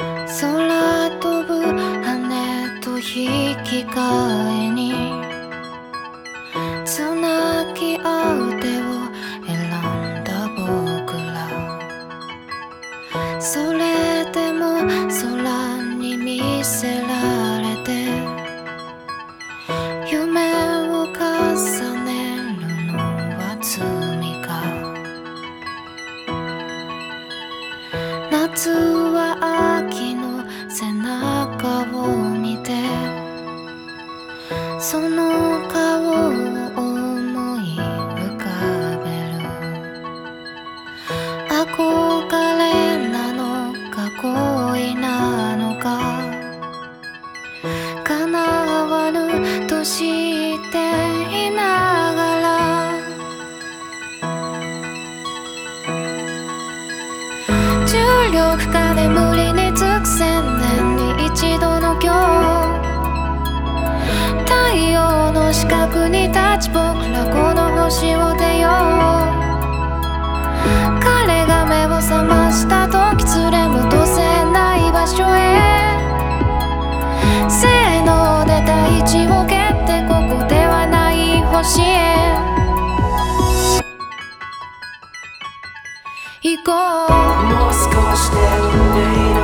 空飛ぶ羽と引き換えにつなぎ合う手を選んだ僕ら、それでも空に見せられて夢を重ねるのは罪か。夏は秋の背中を見てその顔を思い浮かべる。憧れなのか恋なのか叶わぬとしていながら、重力下で無理につく千年に一度の今日、太陽の四角に立ち僕らこの星を出よう。彼が目を覚ました時連れ戻せない場所へ、せーので大地を蹴ってここではない星へ行こう。 もう少しで運命の